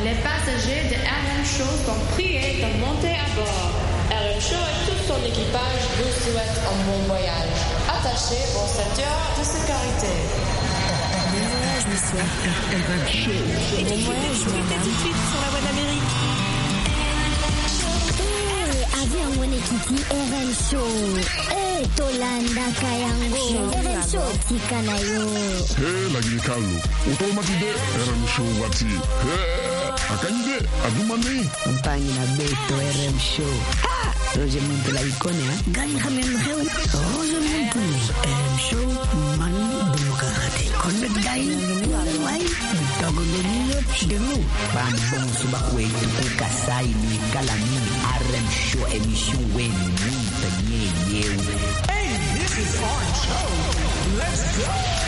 Les passagers de RM Show sont priés de monter à bord. RM Show et tout son équipage vous souhaitent un bon voyage. Attachez vos ceintures de sécurité. Bon voyage, monsieur. RM Show. Bon voyage, madame. Tout de suite sur la voie d'Amérique. Avion mwenyekiti RM Show. Tolanda kayango. RM Show tika nayo. Lagi kalu. Utomatide RM Show wati. Akanyide adumani. Compagnie na Beto RM Show. Roger Monte la icône, hein? Gani hamemreu. Roger Monte RM Show man demokrate. Connect dai. Wai. Togo de nilo chidelu. Bambon suba kwe tuku kasai ni kalami. RM Show émission wen ni tanye yeu. Hey, this is our show. Let's go.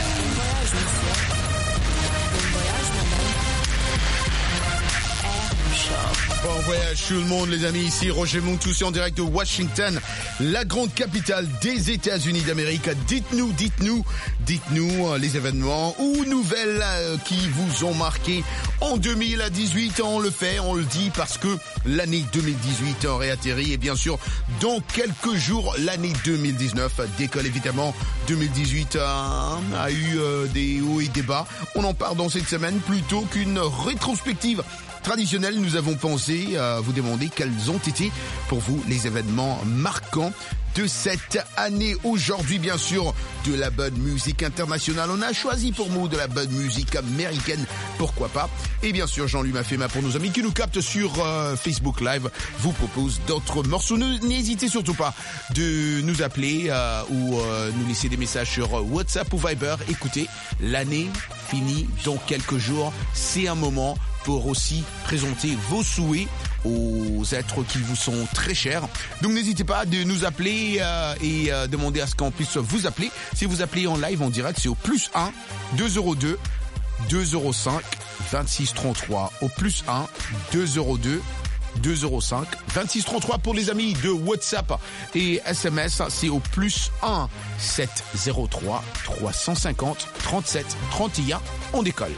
Bon voyage tout le monde les amis, ici Roger Montoussi en direct de Washington, la grande capitale des États-Unis d'Amérique. Dites-nous les événements ou nouvelles qui vous ont marqué en 2018. On le fait, on le dit parce que l'année 2018 aurait atterri et bien sûr dans quelques jours l'année 2019 décolle évidemment. 2018 a eu des hauts et des bas. On en parle dans cette semaine plutôt qu'une rétrospective traditionnelle. Nous avons pensé vous demander quels ont été pour vous les événements marquants de cette année. Aujourd'hui, bien sûr, de la bonne musique internationale. On a choisi pour nous de la bonne musique américaine, pourquoi pas. Et bien sûr, Jean-Louis Mafema, pour nos amis qui nous captent sur Facebook Live, vous propose d'autres morceaux. N'hésitez surtout pas de nous appeler ou nous laisser des messages sur WhatsApp ou Viber. Écoutez, l'année finie dans quelques jours. C'est un moment pour aussi présenter vos souhaits aux êtres qui vous sont très chers. Donc n'hésitez pas de nous appeler et demander à ce qu'on puisse vous appeler. Si vous appelez en live en direct, c'est au +1 202 205 26 33. Au +1 202 205 26 33 pour les amis de WhatsApp et SMS, c'est au +1 703 350 37 31. On décolle.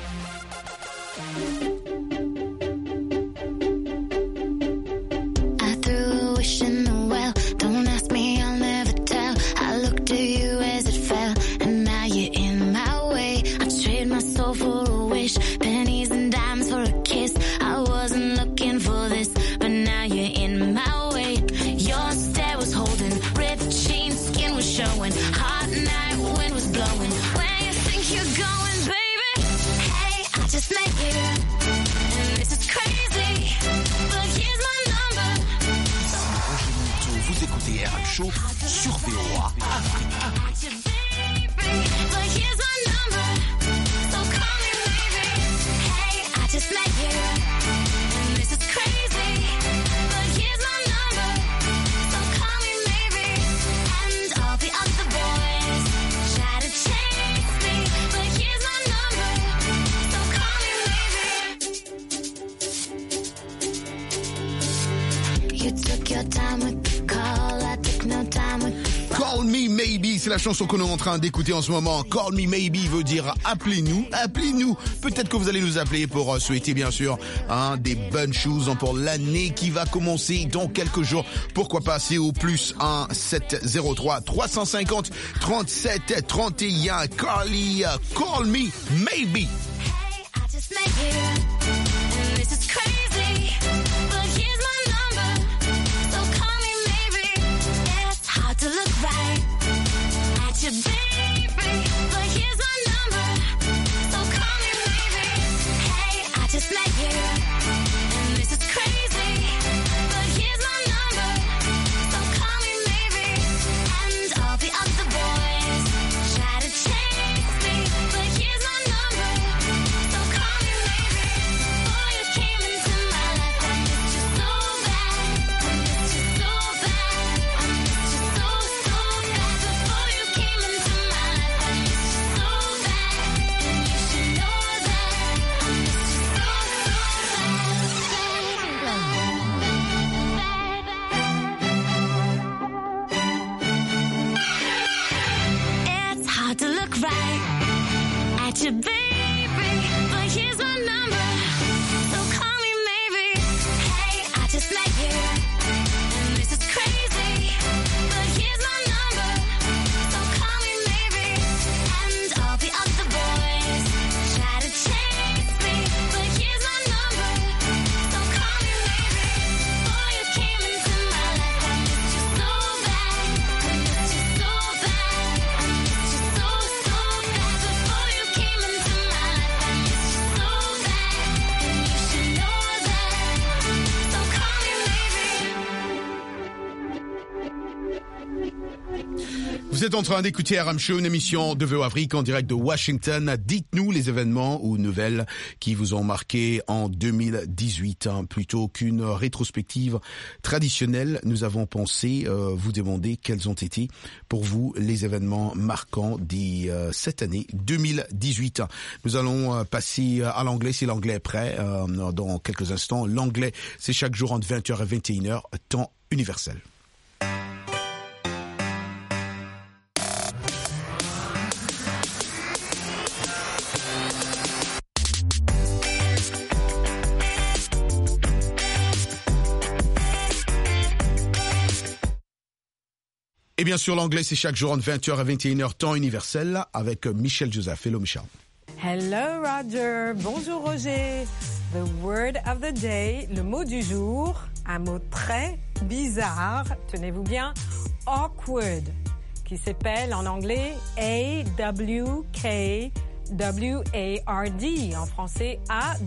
Sur VOA. Call Me Maybe, c'est la chanson qu'on est en train d'écouter en ce moment. Call Me Maybe veut dire appelez-nous. Peut-être que vous allez nous appeler pour souhaiter bien sûr des bonnes choses pour l'année qui va commencer dans quelques jours. Pourquoi pas, c'est au +1 703 350 37 31. Call Me Maybe. Vous êtes en train d'écouter RM Show, une émission de VO Afrique en direct de Washington. Dites-nous les événements ou nouvelles qui vous ont marqué en 2018. Plutôt qu'une rétrospective traditionnelle, nous avons pensé vous demander quels ont été pour vous les événements marquants de cette année 2018. Nous allons passer à l'anglais si l'anglais est prêt dans quelques instants. L'anglais, c'est chaque jour entre 20h et 21h, temps universel. Et bien sûr, l'anglais, c'est chaque jour entre 20h et 21h, temps universel, avec Michel Joseph. Hello, Michel. Hello, Roger. Bonjour, Roger. The word of the day, le mot du jour, un mot très bizarre, tenez-vous bien, awkward, qui s'appelle en anglais A-W-K-W-A-R-D, en français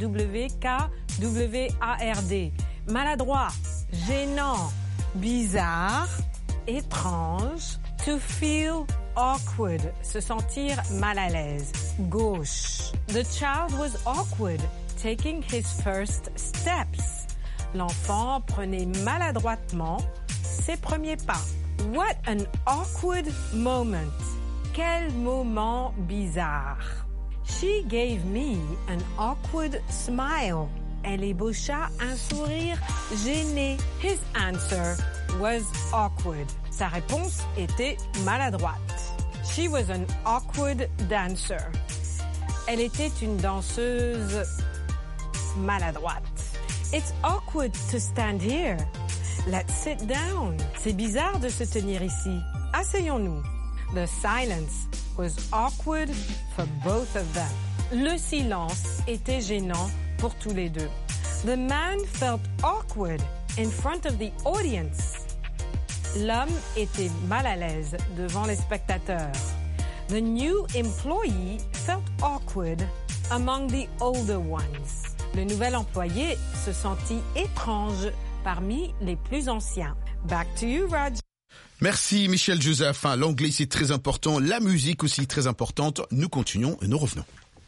A-W-K-W-A-R-D. Maladroit, gênant, bizarre, étrange, to feel awkward, se sentir mal à l'aise. Gauche. The child was awkward, taking his first steps. L'enfant prenait maladroitement ses premiers pas. What an awkward moment. Quel moment bizarre. She gave me an awkward smile. Elle ébaucha un sourire gêné. His answer was awkward. Sa réponse était maladroite. She was an awkward dancer. Elle était une danseuse maladroite. It's awkward to stand here. Let's sit down. C'est bizarre de se tenir ici. Asseyons-nous. The silence was awkward for both of them. Le silence était gênant pour tous les deux. The man felt awkward in front of the audience. L'homme était mal à l'aise devant les spectateurs. The new employee felt awkward among the older ones. Le nouvel employé se sentit étrange parmi les plus anciens. Back to you, Raj. Merci Michel Joseph. L'anglais c'est très important, la musique aussi très importante. Nous continuons et nous revenons.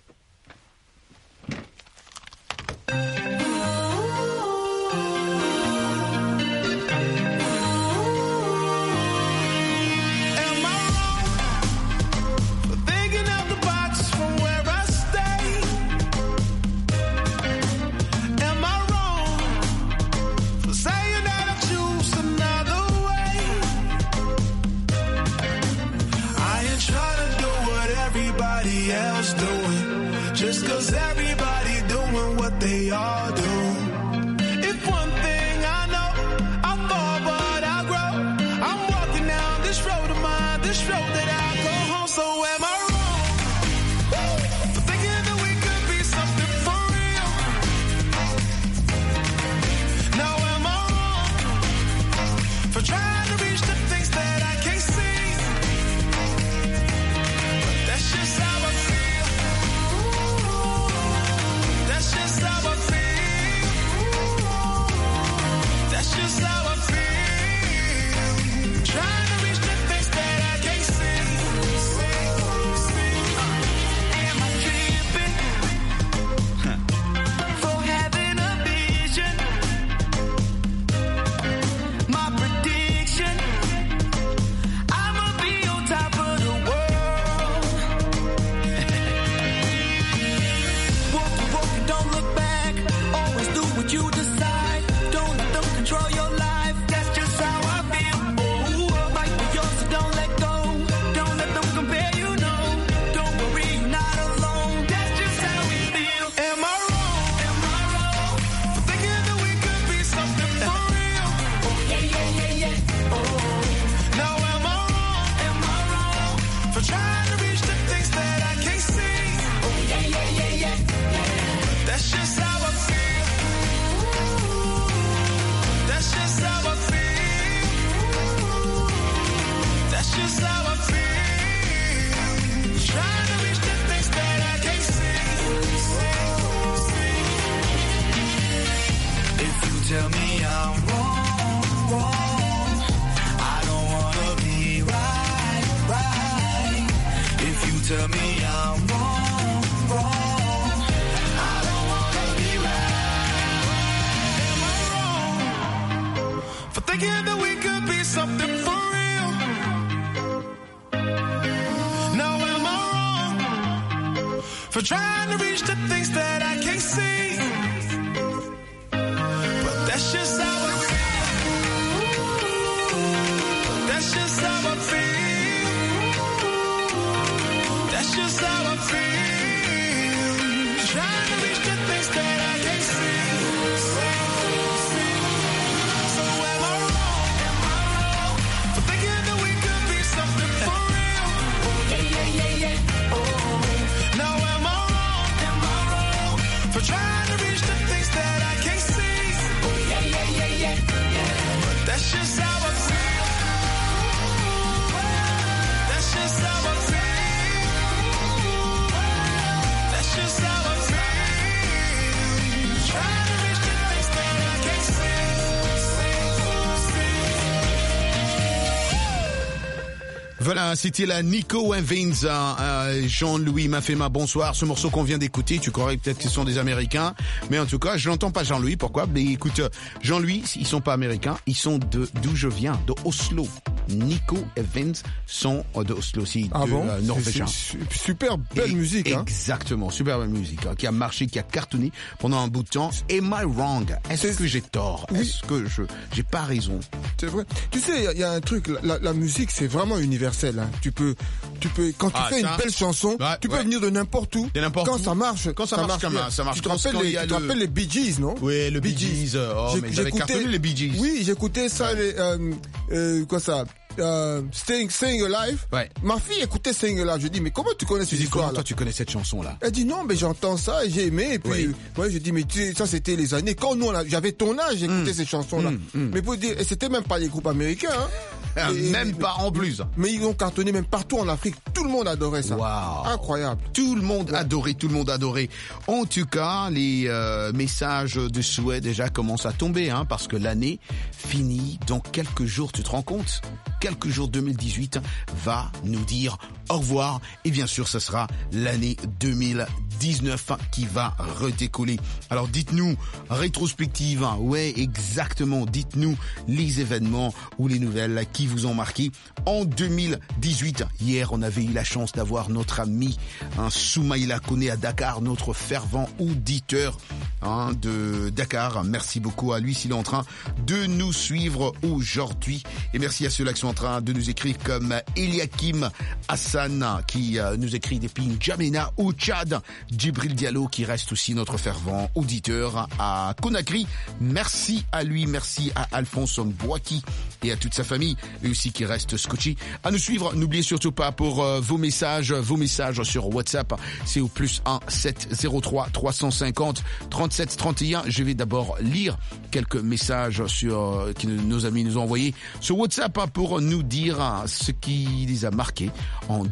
Just 'cause everybody doing what they all do. If one thing I know, I fall but I grow. I'm walking down this road of mine, this road that I go home. So am I wrong for thinking that we could be something for real? Now am I wrong for trying to reach the things that I can't see? But that's just how I feel. That's just how I feel. That's just how I feel. Trying to reach the things that I can't see. Am I tripping for having a vision? My prediction, I'ma be on top of the world. Walk, don't look back. Always do what you decide. Don't let them control your life. That's just how I feel. Oh, fight for yours, so don't let go. Don't let them compare you, no. Don't worry, you're not alone. That's just how we feel. Am I wrong? Am I wrong for thinking that we could be something for real? Oh, yeah. Oh, now am I wrong? Am I wrong for trying to reach the things that I can't see? Oh, yeah. That's just how I feel. thinking that we could be something for real. Now am I wrong for trying to reach the things that I can't see? But that's just how I feel. That's just how I feel. That's just how I feel. Trying to reach the things that I can't see. So am I wrong for thinking that we could be something for real? Oh. Now am I wrong for trying to reach the things that I can't see? But that's just how I feel. That's just how I feel. That's just how I feel. Trying to reach the things that I can't see. Voilà, c'était la Nico Evans, Jean-Louis Mafema, bonsoir. Ce morceau qu'on vient d'écouter, tu croirais peut-être qu'ils sont des Américains, mais en tout cas, je l'entends pas Jean-Louis. Pourquoi? Mais écoute, Jean-Louis, ils sont pas Américains, ils sont d'où je viens, de Oslo. Nico Evans sont de Oslo aussi, norvégiens. Super belle musique. Exactement, super belle musique, qui a marché, qui a cartonné pendant un bout de temps. Am I wrong? Est-ce que j'ai tort? Oui. Est-ce que j'ai pas raison? C'est vrai. Tu sais, il y a un truc, la musique, c'est vraiment universel. Hein. Tu peux, quand tu fais une belle chanson, tu peux venir de n'importe où. Quand ça marche, ça marche. Tu te rappelles les Bee Gees, non? Oui, le Bee Gees. Oh, mais j'avais cartonné les Bee Gees. Oui, j'écoutais ça, quoi ça? Staying Alive. Ouais. Ma fille écoutait Staying Alive. Je dis, mais comment tu connais cette histoire là? Toi, tu connais cette chanson-là? Elle dit, non, mais j'entends ça et j'ai aimé. Et puis, je dis, mais ça, c'était les années. Quand nous, j'avais ton âge, j'écoutais ces chansons-là. Mais pour dire, et c'était même pas les groupes américains, hein. Même pas en plus. Mais ils ont cartonné même partout en Afrique. Tout le monde adorait ça. Wow. Incroyable. Tout le monde adorait. En tout cas, les messages de souhait déjà commencent à tomber, hein, parce que l'année finit dans quelques jours. Tu te rends compte? Quelques jours, 2018 va nous dire au revoir. Et bien sûr, ce sera l'année 2019 qui va redécoller. Alors dites-nous, rétrospective, hein, ouais, exactement. Dites-nous les événements ou les nouvelles qui vous ont marqué en 2018. Hier, on avait eu la chance d'avoir notre ami Soumaïla Koné à Dakar, notre fervent auditeur de Dakar. Merci beaucoup à lui s'il est en train de nous suivre aujourd'hui. Et merci à ceux-là qui sont en train de nous écrire comme Eliakim Hassan qui nous écrit depuis N'Djamena au Tchad. Djibril Diallo qui reste aussi notre fervent auditeur à Conakry. Merci à lui, merci à Alphonse Mbouaki et à toute sa famille, eux aussi qui restent scotchés à nous suivre. N'oubliez surtout pas pour vos messages sur WhatsApp, c'est au +1 703 350 37 31. Je vais d'abord lire quelques messages que nos amis nous ont envoyés sur WhatsApp pour nous dire ce qui les a marqués en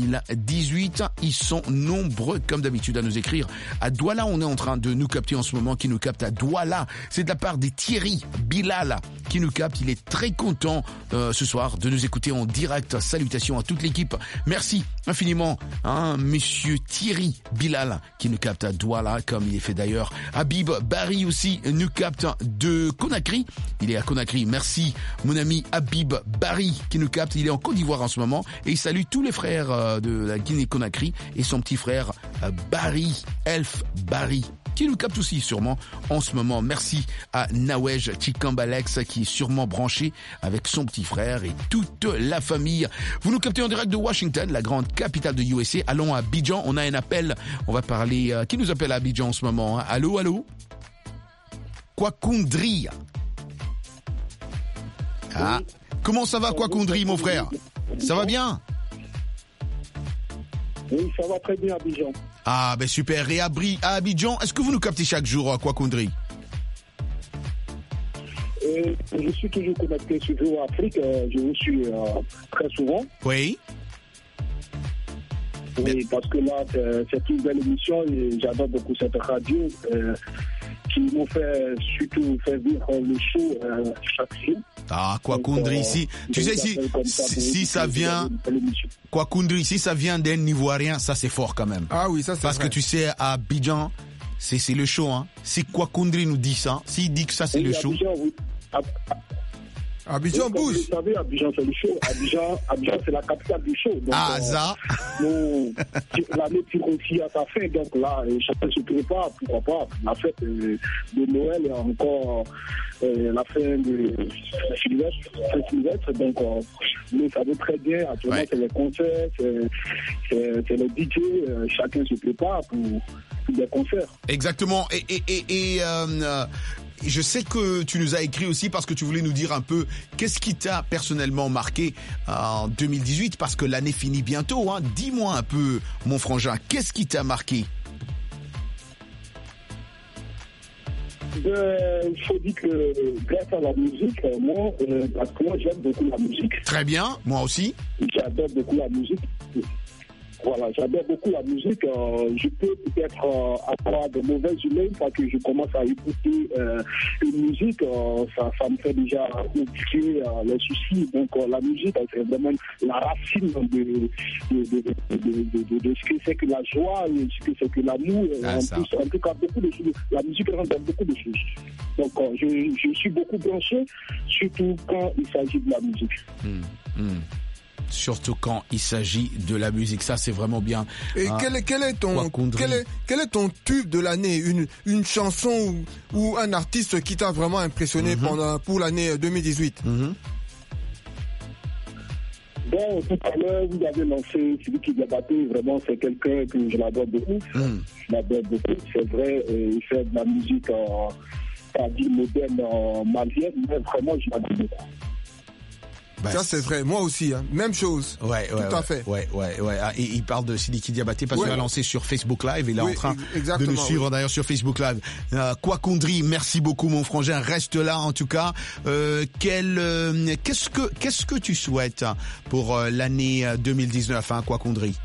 2018. Ils sont nombreux comme d'habitude à nous écrire. À Douala, on est en train de nous capter en ce moment, qui nous capte à Douala. C'est de la part des Thierry Bilal qui nous capte. Il est très content ce soir de nous écouter en direct. Salutations à toute l'équipe. Merci infiniment, monsieur Thierry Bilal qui nous capte à Douala, comme il est fait d'ailleurs. Habib Barry aussi nous capte de Conakry. Il est à Conakry. Merci mon ami Habib Barry qui nous capte. Il est en Côte d'Ivoire en ce moment et il salue tous les frères de la Guinée-Conakry et son petit frère Barry, Elf Barry, qui nous capte aussi sûrement en ce moment. Merci à Nawej Chikambalex qui est sûrement branché avec son petit frère et toute la famille. Vous nous captez en direct de Washington, la grande capitale de USA. Allons à Abidjan, on a un appel. On va parler... qui nous appelle à Abidjan en ce moment? Allô? Kwakundri. Ah, comment ça va Kwakundri, mon frère? Ça va bien? Oui, ça va très bien, Abidjan. Ah, ben super. Et à Abidjan, est-ce que vous nous captez chaque jour, Kwakundri? Je suis toujours connecté sur VOA Afrique. Je vous suis très souvent. Oui. Oui, parce que là, c'est une belle émission et j'adore beaucoup cette radio qui nous fait surtout faire vivre le show chaque jour. Ah, Kwakundri ici. Tu sais, si ça vient... Kwakundri, si ça vient d'un Ivoirien, ça c'est fort quand même. Ah oui, ça c'est Parce vrai. que tu sais, à Abidjan, c'est le show, hein. Si Kwakundri nous dit ça, s'il dit que ça c'est le show... Abidjan, oui. Abidjan bouge. Vous savez, Abidjan c'est le show. Abidjan c'est la capitale du show. Donc, ça. L'année tire aussi à sa fin. Donc là, chacun se prépare. Pourquoi pas. La fête de Noël et encore la fin de Sylvestre. Donc, nous savons très bien. Actuellement, c'est les concerts, c'est les DJ. Chacun se prépare pour des concerts. Exactement. Et je sais que tu nous as écrit aussi parce que tu voulais nous dire un peu qu'est-ce qui t'a personnellement marqué en 2018 parce que l'année finit bientôt. Hein. Dis-moi un peu, mon frangin, qu'est-ce qui t'a marqué? Il faut dire que grâce à la musique, parce que moi j'aime beaucoup la musique. Très bien, moi aussi. J'adore beaucoup la musique. Voilà, j'adore beaucoup la musique. Je peux peut-être avoir de mauvaises humeurs parce que je commence à écouter une musique. Ça me fait déjà oublier les soucis. Donc la musique, c'est vraiment la racine de ce que c'est que la joie, ce que c'est que l'amour. En tout cas, beaucoup de choses. La musique rentre dans beaucoup de choses. Donc je suis beaucoup branché, surtout quand il s'agit de la musique. Surtout quand il s'agit de la musique, ça c'est vraiment bien. Et quel est ton tube de l'année, une chanson ou un artiste qui t'a vraiment impressionné pour l'année 2018? Bon, tout à l'heure, vous avez lancé celui qui débattait, vraiment c'est quelqu'un que je l'adore beaucoup. Je l'adore beaucoup, c'est vrai, il fait de la musique pas dit moderne malienne, mais vraiment je l'adore beaucoup. Ça c'est vrai, moi aussi, hein. Même chose. Tout à fait. Et il parle de Sidiki Diabaté parce qu'il a lancé sur Facebook Live et il est en train de nous suivre d'ailleurs sur Facebook Live. Kwakundri, merci beaucoup mon frangin, reste là en tout cas. Qu'est-ce que tu souhaites pour l'année 2019, hein, Kwakundri?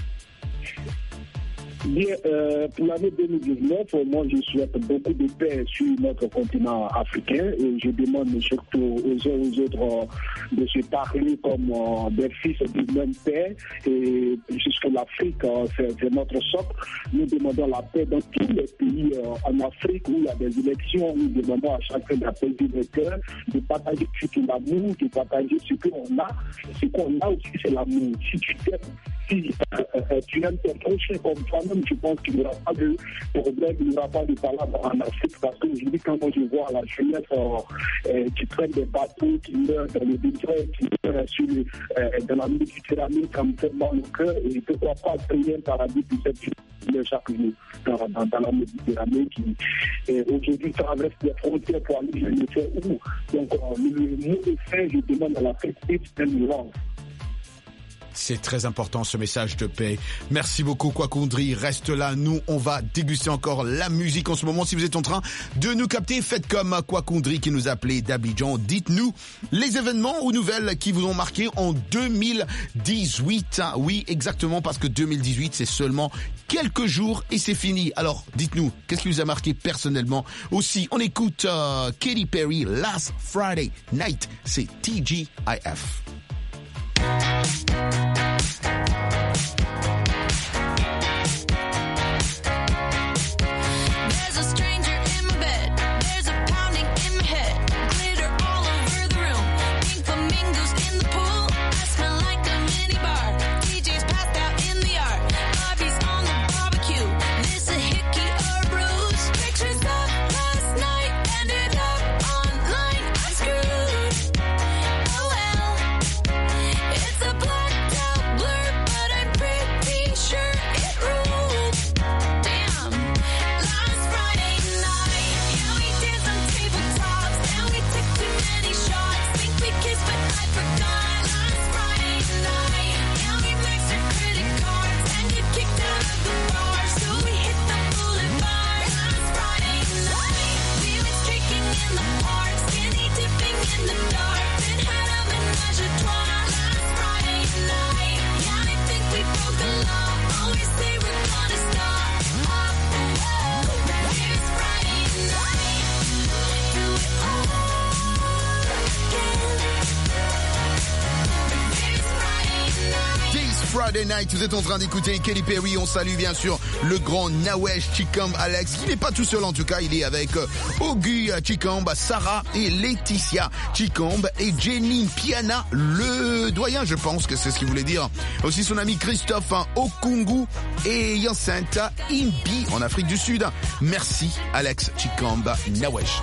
Bien, pour l'année 2019, moi je souhaite beaucoup de paix sur notre continent africain et je demande surtout aux uns aux autres de se parler comme des fils du même père et puisque l'Afrique c'est notre socle, nous demandons la paix dans tous les pays en Afrique où il y a des élections, nous demandons à chacun d'apaiser le cœur, de partager surtout l'amour, de partager ce qu'on a. Ce qu'on a aussi c'est l'amour. Si tu t'aimes, si tu aimes ton prochain comme toi-même, je pense qu'il n'y aura pas de problème, il n'y aura pas de palabre en Afrique parce que aujourd'hui, quand moi je vois la jeunesse qui prennent des bateaux, qui meurent dans le désert, qui meurent dans la Méditerranée, ça me fait mal au cœur et pourquoi pas créer un paradis pour cette jeunesse chaque jour dans la Méditerranée qui aujourd'hui traverse des frontières pour aller je ne sais où. Donc, le mot de fin, je demande à l'Afrique, it's and love. C'est très important ce message de paix. Merci beaucoup Kwakundri, reste là, nous on va déguster encore la musique en ce moment. Si vous êtes en train de nous capter, faites comme Kwakundri qui nous appelait d'Abidjan. Dites-nous les événements ou nouvelles qui vous ont marqué en 2018. Oui, exactement, parce que 2018 c'est seulement quelques jours et c'est fini. Alors dites-nous, qu'est-ce qui vous a marqué personnellement? Aussi, on écoute Katy Perry, Last Friday Night, c'est TGIF. Friday Night, vous êtes en train d'écouter Katy Perry. On salue bien sûr le grand Nawesh Chikamb Alex. Il n'est pas tout seul en tout cas, il est avec Augie Chikamb, Sarah et Laetitia Chikamb et Jenny Piana, le doyen, je pense que c'est ce qu'il voulait dire. Aussi son ami Christophe Okungu et Yancente Imbi en Afrique du Sud. Merci Alex Chikamb Nawesh.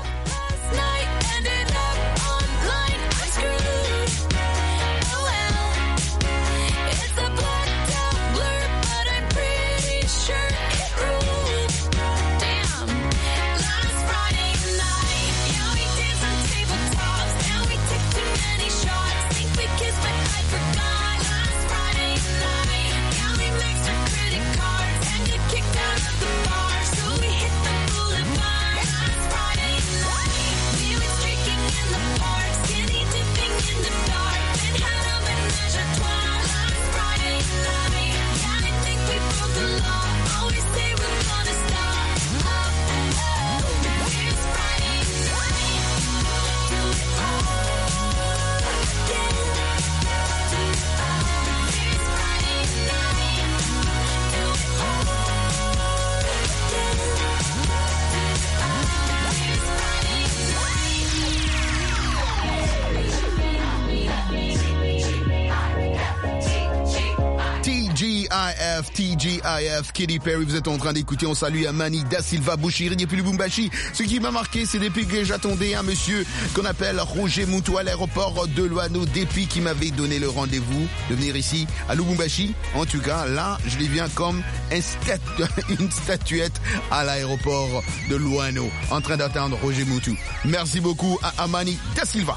TGIF, Katy Perry, vous êtes en train d'écouter, on salue Amani Da Silva Bouchiri et puis Lubumbashi. Ce qui m'a marqué, c'est depuis que j'attendais un monsieur qu'on appelle Roger Moutou à l'aéroport de Loano, depuis qui m'avait donné le rendez-vous de venir ici à Lubumbashi. En tout cas, là, je les viens comme une statuette à l'aéroport de Loano, en train d'attendre Roger Moutou. Merci beaucoup à Amani Da Silva.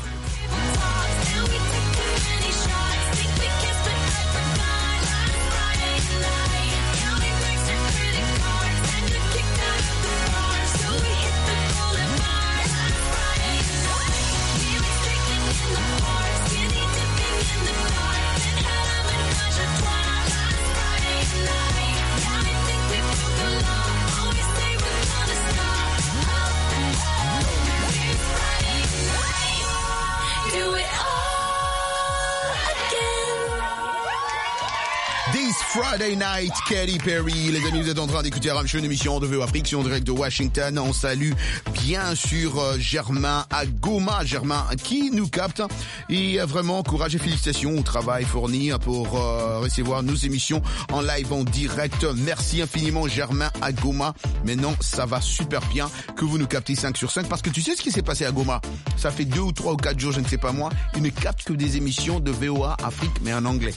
Friday Night, Katy Perry. Les amis, vous êtes en train d'écouter Ram Show, une émission de VO Afrique, en direct de Washington. On salue bien sûr Germain à Goma, Germain qui nous capte. Et vraiment, courage et félicitations au travail fourni pour recevoir nos émissions en live, en direct. Merci infiniment Germain à Goma. Maintenant, ça va super bien que vous nous captez 5 sur 5 parce que tu sais ce qui s'est passé à Goma. Ça fait 2 ou 3 ou 4 jours, je ne sais pas moi. Ils ne captent que des émissions de VOA Afrique, mais en anglais.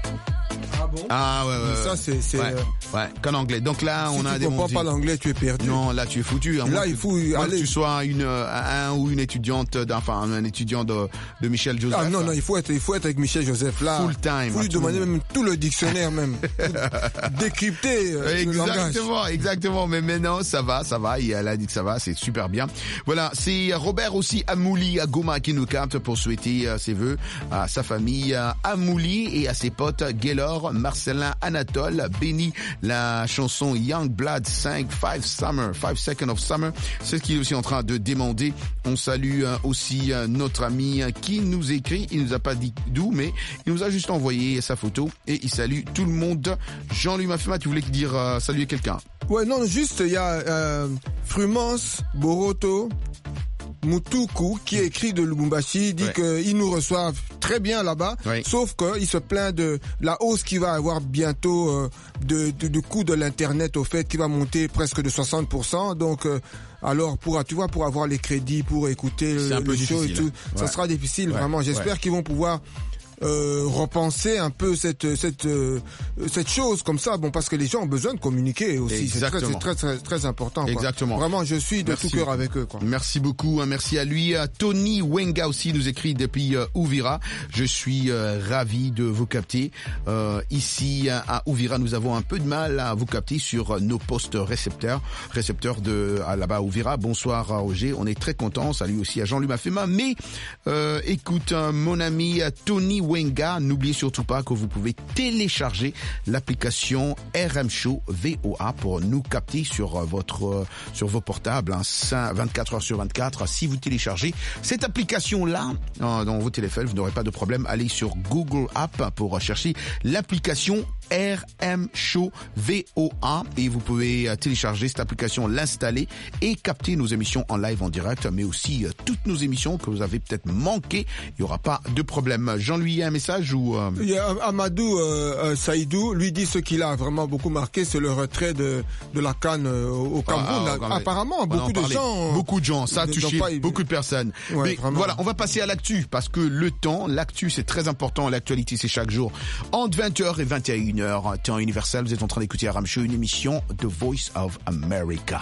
Ah bon? Ah ouais. Ça c'est ouais, qu'en anglais. Donc là, si on a des. Si tu comprends pas l'anglais, tu es perdu. Non, là tu es foutu. Là, il faut aller. Que tu sois un ou une étudiante, un étudiant de Michel Joseph. Ah non, il faut être avec Michel Joseph là. Full time. Il faut lui demander même tout le dictionnaire même. Décrypter le langage. Exactement. Mais maintenant, ça va. Elle a dit que ça va, c'est super bien. Voilà, c'est Robert aussi Amouli à Goma qui nous capte pour souhaiter ses vœux à sa famille Amouli et à ses potes Gaylor, Marcelin, Anatole, Benny, la chanson Young Blood 5 Seconds of Summer. C'est ce qu'il est aussi en train de demander. On salue aussi notre ami qui nous écrit. Il nous a pas dit d'où, mais il nous a juste envoyé sa photo et il salue tout le monde. Jean-Louis Mafema, tu voulais dire saluer quelqu'un? Ouais, non, juste, il y a Frumance, Boroto, Mutuku qui écrit de Lubumbashi, dit qu'ils nous reçoivent très bien là-bas, sauf qu'il se plaint de la hausse qu'il va avoir bientôt du coût de l'internet, au fait qu'il va monter presque de 60%. Donc alors pour avoir les crédits pour écouter le show et tout, ça sera difficile vraiment. J'espère qu'ils vont pouvoir repenser un peu cette chose comme ça, bon, parce que les gens ont besoin de communiquer aussi. Exactement. C'est très important, quoi. Exactement. Vraiment, je suis de tout cœur avec eux, quoi. Merci beaucoup, merci à lui. Tony Wenga aussi nous écrit depuis Uvira. Je suis ravi de vous capter. Ici à Uvira, nous avons un peu de mal à vous capter sur nos postes récepteurs de là-bas à Uvira. Bonsoir Roger, on est très contents. Salut aussi à Jean-Louis Mafema. Mais écoute, mon ami Tony Wenga, n'oubliez surtout pas que vous pouvez télécharger l'application RM Show VOA pour nous capter sur vos portables, 24 heures sur 24. Si vous téléchargez cette application-là dans vos téléphones, vous n'aurez pas de problème. Allez sur Google App pour chercher l'application RM Show VOA et vous pouvez télécharger cette application, l'installer et capter nos émissions en live en direct, mais aussi toutes nos émissions que vous avez peut-être manquées. Il n'y aura pas de problème. Jean-Louis, il y a un message ou Il y a Amadou Saïdou, lui dit ce qu'il a vraiment beaucoup marqué, c'est le retrait de la CAN au Cameroun. Apparemment, beaucoup de gens, ça a touché beaucoup de personnes. Ouais, mais vraiment. Voilà, on va passer à l'actu parce que le temps, l'actu c'est très important, l'actualité c'est chaque jour. Entre 20h et 21h, temps universel, vous êtes en train d'écouter RM Show, une émission The Voice of America.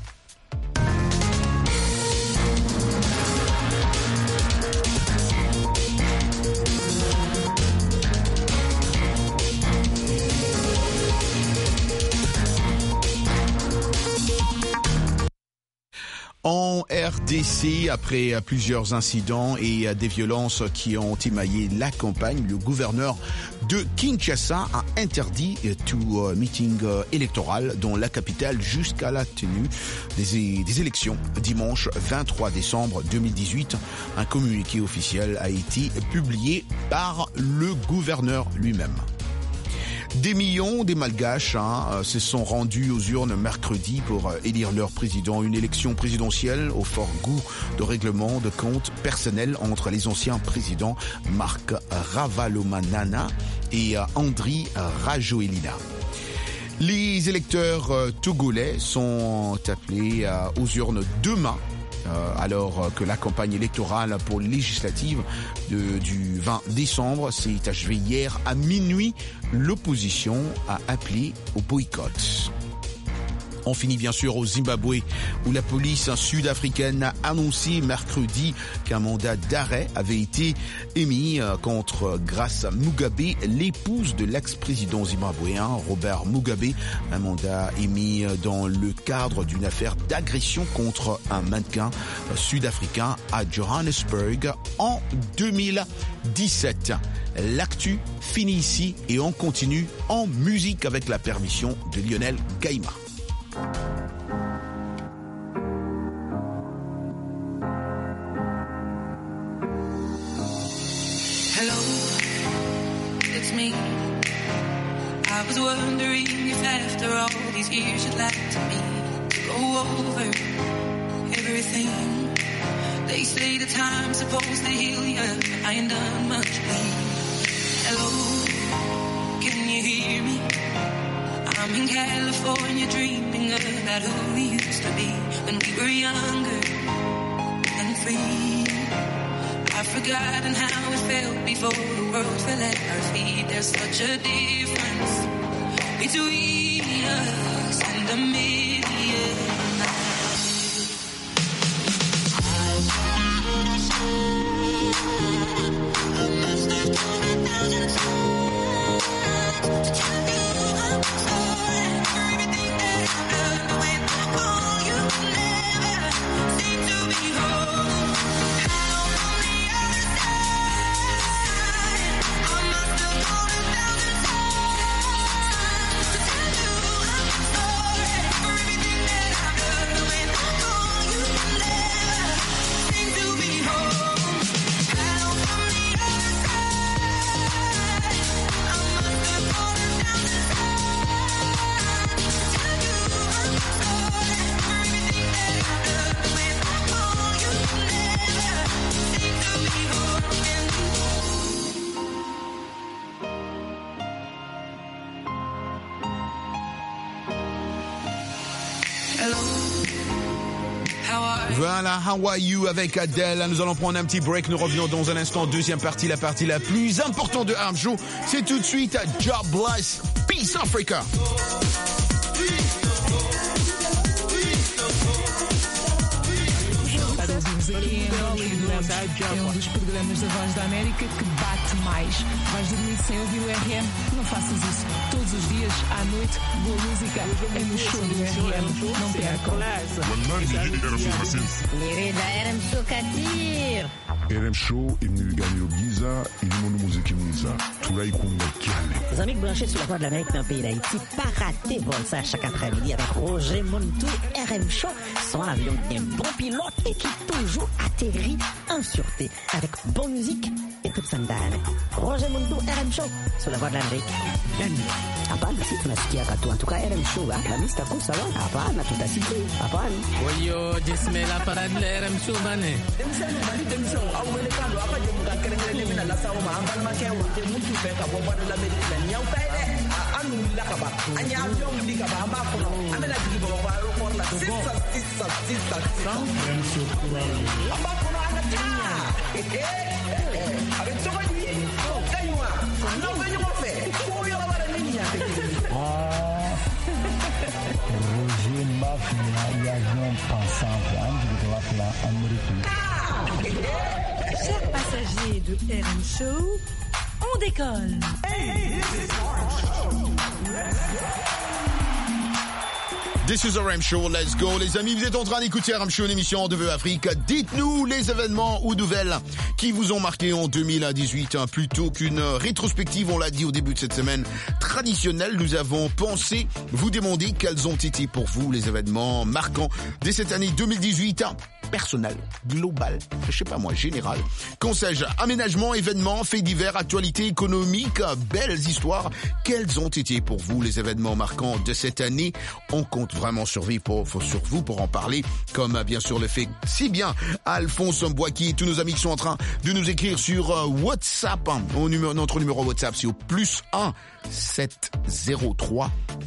En RDC, après plusieurs incidents et des violences qui ont émaillé la campagne, le gouverneur de Kinshasa a interdit tout meeting électoral dans la capitale jusqu'à la tenue des élections. Dimanche 23 décembre 2018, un communiqué officiel a été publié par le gouverneur lui-même. Des millions des Malgaches se sont rendus aux urnes mercredi pour élire leur président. Une élection présidentielle au fort goût de règlement de compte personnel entre les anciens présidents Marc Ravalomanana et Andry Rajoelina. Les électeurs togolais sont appelés aux urnes demain, alors que la campagne électorale pour les législatives du 20 décembre s'est achevée hier à minuit. L'opposition a appelé au boycott. On finit bien sûr au Zimbabwe où la police sud-africaine a annoncé mercredi qu'un mandat d'arrêt avait été émis contre Grace Mugabe, l'épouse de l'ex-président zimbabwéen Robert Mugabe. Un mandat émis dans le cadre d'une affaire d'agression contre un mannequin sud-africain à Johannesburg en 2017. L'actu finit ici et on continue en musique avec la permission de Lionel Gaïma. Hello, it's me. I was wondering if after all these years you'd like me to go over everything. They say the time's supposed to heal you, but I ain't done much bleeding. Hello, can you hear me? I'm in California dreaming about who we used to be when we were younger and free. I've forgotten how it felt before the world fell at our feet. There's such a difference between us and a million. I must have told 1,000 times to tell you I'm sorry for everything that I've done. But when I call you, never seem to be home. Out on the other side, I must have told 1,000 times to tell you I'm sorry for everything that I've done. But when I call you, never seem to be home. Voilà, How Are You avec Adele. Nous allons prendre un petit break. Nous revenons dans un instant. Deuxième partie, la partie la plus importante de RM Show. C'est tout de suite à Job Bless. Peace Africa. É um dos programas da Voz da América que bate mais. Vais dormir sem ouvir o RM? Não faças isso. Todos os dias, à noite, boa música é no show do RM. Não percam. RM Show Katir. RM Show imnigani Giza, ilimono muziki mwiza. Tulaïkounda Kiale. Les amis branchés sur la Voix de l'Amérique dans le pays d'Haïti, pas rater ça chaque après-midi avec Roger Montou. RM Show, son avion bien bon pilote et qui toujours atterri en sûreté avec bonne musique et toute sandale. Roger Mundo, RM Show, sur la voie de l'Amérique. Hapana, si tunasikia katu. En tout cas, RM Show, mimi sitakuwa sawa. Hapana, tutasikia. Hapana. Oyo, jismela parade la RM Show bane. Demisão, ao mercado, apa je buka kere-kere mina la sawo ma ambal ma kewa. Je mutu fe ka boba de l'Amérique la nyau taide. Anu la ka ba. Anya avion li ka ba ma kono. Amela digi bo ba ro por la sisa. RM Show kurali. Amba kono ana ta. Avec toi lui. Kaywa. Non venyo mo fe. Ko yo la bara nini ya. Roger Mafia y avion pensant en Amérique. Chers passagers de RM Show, on décolle. This is RM Show, let's go. Les amis, vous êtes en train d'écouter RM Show, une émission de VE Afrique. Dites-nous les événements ou nouvelles qui vous ont marqué en 2018. Plutôt qu'une rétrospective, on l'a dit au début de cette semaine traditionnelle, nous avons pensé vous demander quels ont été pour vous les événements marquants de cette année 2018. Personnel, global, je sais pas moi, général. Qu'en sais-je? Aménagement, événements, faits divers, actualités économiques, belles histoires. Quels ont été pour vous les événements marquants de cette année? On compte vraiment sur vous pour en parler, comme bien sûr le fait si bien Alphonse Mbouaki et tous nos amis qui sont en train de nous écrire sur WhatsApp. Notre numéro WhatsApp, c'est au +1 703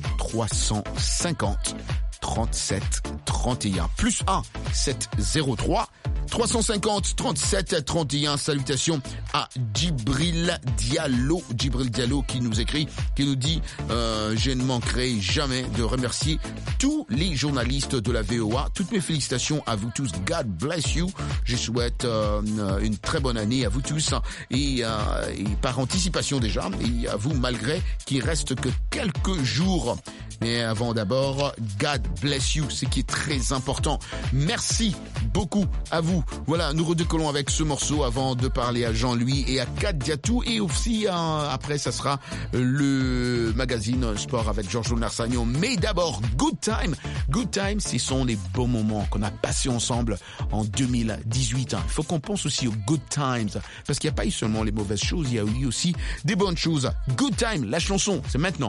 350 37 31. +1 703 350 37 31. Salutations à Djibril Diallo qui nous écrit, qui nous dit je ne manquerai jamais de remercier tous les journalistes de la VOA. Toutes mes félicitations à vous tous. God bless you. Je souhaite une très bonne année à vous tous et par anticipation déjà, et à vous malgré qu'il reste que quelques jours. Mais avant d'abord, God bless you, ce qui est très important. Merci beaucoup à vous. Voilà, nous redécollons avec ce morceau avant de parler à Jean-Louis et à Kat Diatou. Et aussi, après, ça sera le magazine sport avec Georges Narsagnon. Mais d'abord, Good Time. Good Time, ce sont les beaux moments qu'on a passés ensemble en 2018. Il faut qu'on pense aussi aux Good Times. Parce qu'il n'y a pas eu seulement les mauvaises choses, il y a eu aussi des bonnes choses. Good Time, la chanson, c'est maintenant.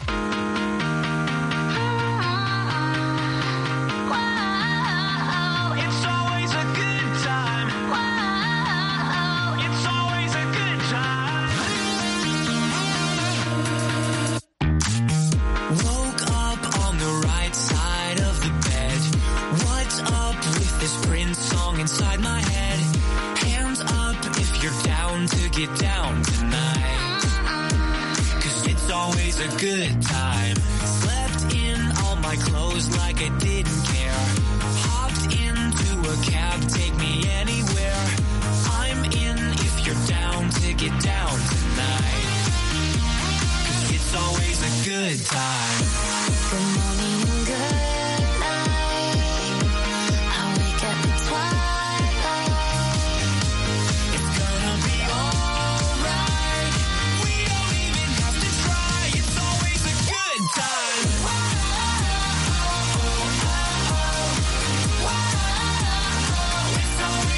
Inside my head, hands up if you're down to get down tonight. 'Cause it's always a good time. Slept in all my clothes like I didn't care. Hopped into a cab, take me anywhere. I'm in if you're down to get down tonight. 'Cause it's always a good time. Good morning, good night. I wake up at twilight. It's always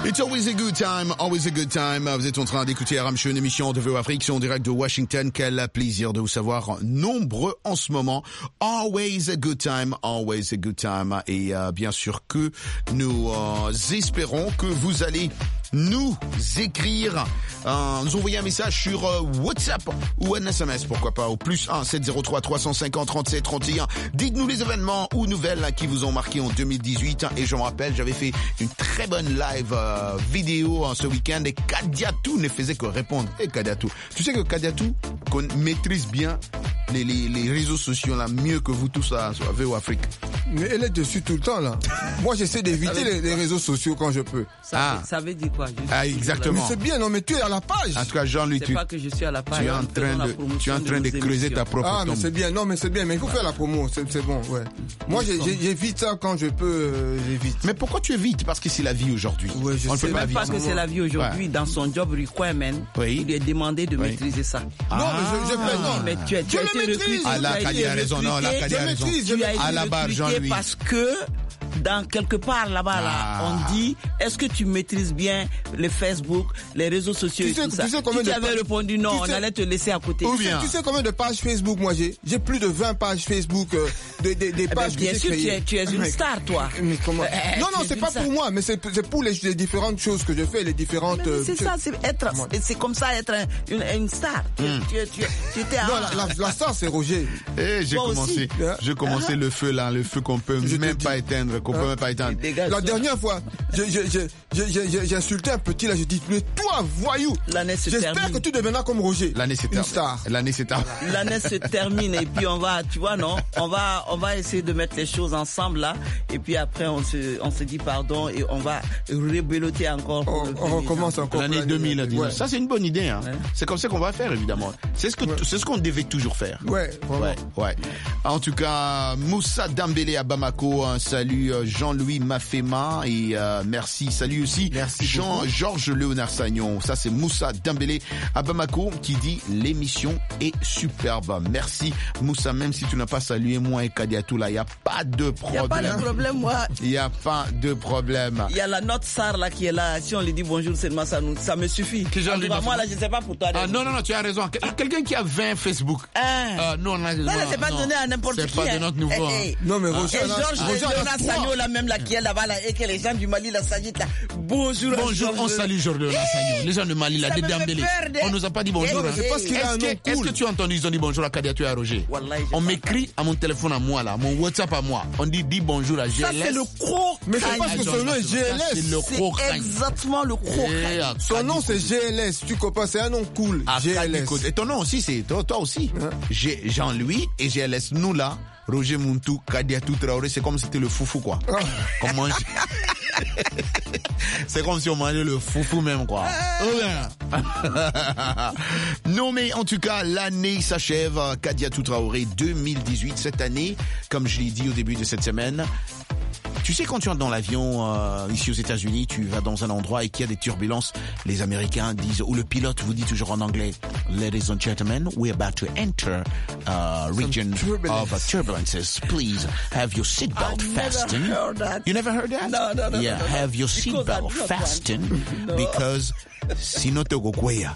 It's always a good time, always a good time. Vous êtes en train d'écouter RM Show, une émission de VO Afrique, en direct de Washington. Quel plaisir de vous savoir nombreux en ce moment. Always a good time, always a good time. Et bien sûr que nous espérons que vous allez nous écrire, nous envoyer un message sur WhatsApp ou un SMS, pourquoi pas, au +1 703 350 37 31. Dites-nous les événements ou nouvelles qui vous ont marqué en 2018. Et je me rappelle, j'avais fait une très bonne live vidéo ce week-end et Kadiatou ne faisait que répondre. Et Kadiatou, tu sais que Kadiatou maîtrise bien les réseaux sociaux là mieux que vous tous là sur VO Afrique. Mais elle est dessus tout le temps là. Moi j'essaie d'éviter les réseaux sociaux quand je peux. Ça veut dire quoi? Exactement. Mais c'est bien, non mais tu es à la page. En tout cas Jean-Louis, c'est pas que je suis à la page. Tu es en train de creuser ta propre tombe. Mais c'est bien, non mais c'est bien, mais il faut faire la promo, c'est bon, ouais. Moi j'évite ça quand je peux, j'évite. Mais pourquoi tu évites? Parce que c'est la vie aujourd'hui. Ouais, on ne peut pas que c'est la vie aujourd'hui. Dans son job requirement, il lui est demandé de maîtriser ça. Non mais non. Mais tu as été recruté. La Kadi a raison, non, la Kadi a raison. À la barre, Jean-Louis. Parce que dans quelque part là-bas, on dit, est-ce que tu maîtrises bien les Facebook, les réseaux sociaux et tout ça? Si tu avais répondu non, on allait te laisser à côté. Tu sais combien de pages Facebook moi j'ai plus de 20 pages Facebook, des pages bien sûr, tu es une star, toi. Mais comment? Non, c'est pas pour moi, mais c'est pour les différentes choses que je fais, les différentes. C'est ça, c'est comme ça être une star. Tu étais. Non, la star c'est Roger. J'ai commencé le feu là, le feu qu'on peut même pas éteindre. La dernière fois, j'ai insulté un petit là, j'ai dit, mais toi, voyou, j'espère que tu deviendras comme Roger. L'année se termine et puis on va, tu vois, non, on va essayer de mettre les choses ensemble là et puis après on se dit pardon et on va rebeloter encore. On recommence encore. L'année 2000. Ouais. Ça c'est une bonne idée, hein. Ouais. C'est comme ça qu'on va faire évidemment. C'est ce qu'on devait toujours faire. Ouais. En tout cas, Moussa Dambélé à Bamako, salut. Jean-Louis Mafema et merci. Salut aussi Jean-Georges Léonard Sagnon. Ça c'est Moussa Dembélé à Bamako qui dit l'émission est superbe. Merci Moussa, même si tu n'as pas salué moi et Kadiatou là, il n'y a pas de problème. Il n'y a pas de problème, moi. Il n'y a pas de problème. Il y a la note Sar là qui est là. Si on lui dit bonjour seulement, ça me suffit. Moi là, je ne sais pas pour toi. Non, tu as raison. Quelqu'un qui a 20 Facebook. Non, c'est pas donné à n'importe qui. C'est pas de notre nouveau. Non, mais Roger Léonard Sagnon là même là qui est là-bas là et que les gens du Mali là s'agitent là. Bonjour, on salue Georges Léonard Sagnon. Les gens du Mali là, de Dembélé. On nous a pas dit bonjour. Est-ce que tu as entendu, ils ont dit bonjour à Kadiatou et à Roger? On m'écrit à mon téléphone à moi là, mon WhatsApp à moi. On dit bonjour à GLS. Ça c'est le croc. Mais c'est parce que son nom est GLS. C'est le croc. Exactement le croc. Son nom c'est GLS. Tu comprends? C'est un nom cool. GLS. Et ton nom aussi, c'est toi aussi. Jean-Louis et GLS. Nous là, Roger Muntu, Kadiatou Traoré, c'est comme si c'était le foufou quoi. Comme manger. C'est comme si on mangeait le foufou même quoi. Non mais en tout cas l'année s'achève. Kadiatou Traoré 2018 cette année, comme je l'ai dit au début de cette semaine. Tu sais, quand tu entres dans l'avion ici aux États-Unis, tu vas dans un endroit et qu'il y a des turbulences, les Américains disent, ou le pilote vous dit toujours en anglais, "Ladies and gentlemen, we're about to enter region of turbulences. Please have your seatbelt fastened." You never heard that? No. Yeah, have your seatbelt fastened because sinon te gokwea.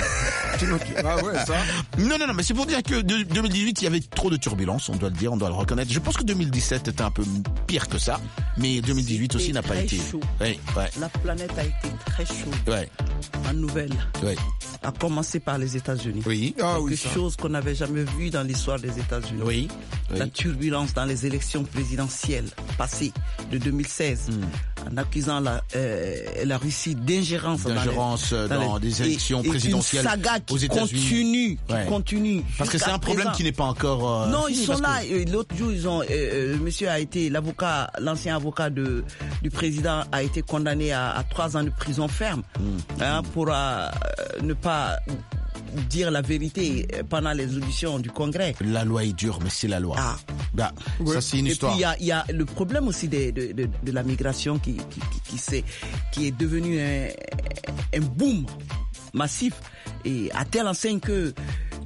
Non, mais c'est pour dire que 2018, il y avait trop de turbulences, on doit le dire, on doit le reconnaître. Je pense que 2017 était un peu pire que ça, mais 2018 aussi n'a pas été chaud. Ouais. La planète a été très chaude. En nouvelle. À commencer par les États-Unis. Quelque chose qu'on n'avait jamais vu dans l'histoire des États-Unis. La turbulence dans les élections présidentielles passées de 2016, en accusant la Russie d'ingérence dans des élections présidentielles aux États-Unis. Continue. Parce que c'est un problème qui n'est pas encore. Non, ils sont là. L'autre jour, le monsieur a été l'ancien avocat du président a été condamné à 3 ans de prison ferme pour ne pas dire la vérité pendant les auditions du Congrès. La loi est dure, mais c'est la loi. Ça c'est une histoire. Et puis il y a le problème aussi de la migration qui est devenu un boom massif et à telle enseigne que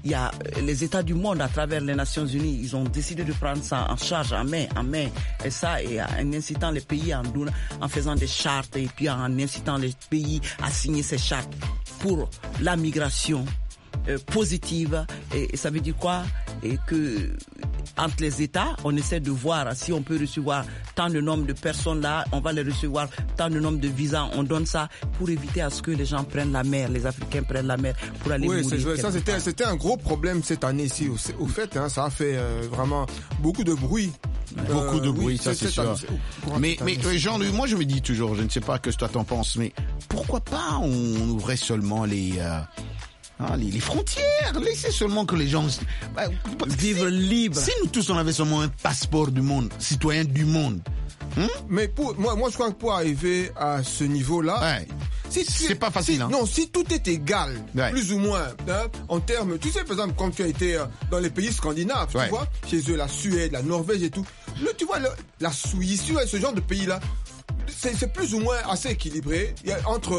il y a les États du monde à travers les Nations Unies, ils ont décidé de prendre ça en charge, en main, et ça, et en incitant les pays en faisant des chartes et puis en incitant les pays à signer ces chartes pour la migration positive. Et ça veut dire quoi? Et que entre les États, on essaie de voir si on peut recevoir tant de nombre de personnes là, on va les recevoir, tant de nombre de visas, on donne ça pour éviter à ce que les gens prennent la mer, les Africains prennent la mer pour aller mourir. Oui, ça c'était un gros problème cette année ici. Au fait, ça a fait vraiment beaucoup de bruit. Beaucoup de bruit, ça c'est sûr. Mais Jean-Louis, moi je me dis toujours, je ne sais pas que toi t'en penses, mais pourquoi pas on ouvrait seulement les frontières, laissez seulement que les gens vivent libres. Si nous tous on avait seulement un passeport du monde, citoyen du monde. Mais moi je crois que pour arriver à ce niveau-là, c'est pas facile. Non, si tout est égal, plus ou moins, en termes, tu sais par exemple quand tu as été dans les pays scandinaves, tu vois, chez eux la Suède, la Norvège et tout, tu vois la Suisse, ce genre de pays-là, c'est plus ou moins assez équilibré. Il y a entre